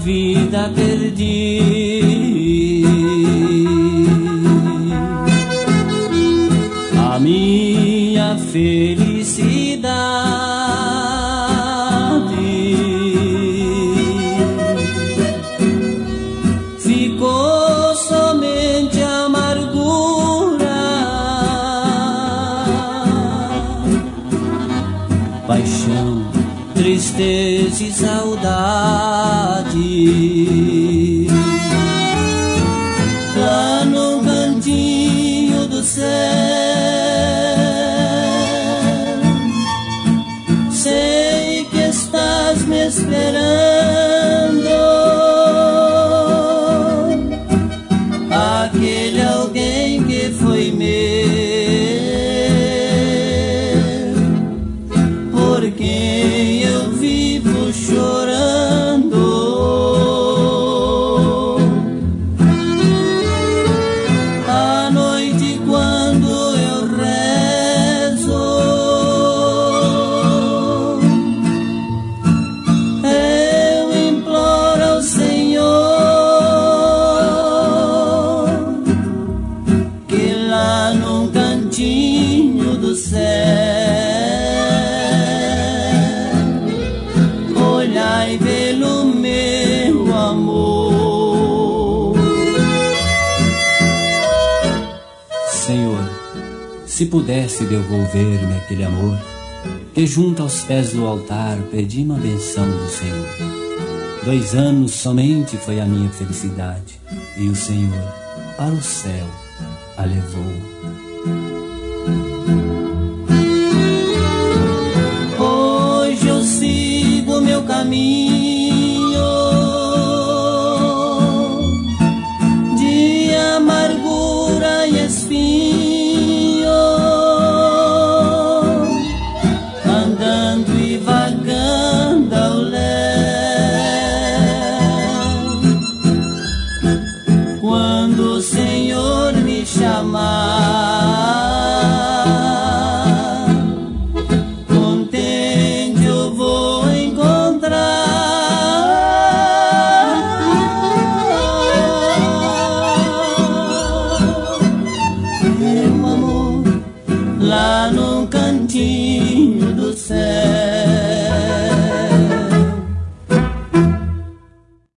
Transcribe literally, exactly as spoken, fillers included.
vida perdi. A minha felicidade ficou somente amargura, paixão, tristeza e saudade. Lá no cantinho do céu, sei que estás me esperando. Aquele alguém que foi meu, por quem eu vivo chorando. À noite quando eu rezo, eu imploro ao Senhor que lá num cantinho do céu olhai pelo meu amor. Senhor, se pudesse devolver-me aquele amor que junto aos pés do altar pedi uma benção do Senhor. Dois anos somente foi a minha felicidade, e o Senhor para o céu a levou. Hoje eu sigo meu caminho de amargura e espinho, andando e vagando ao léu. Quando o Senhor me chamar, contente eu vou encontrar. Meu amor, lá num cantinho do céu.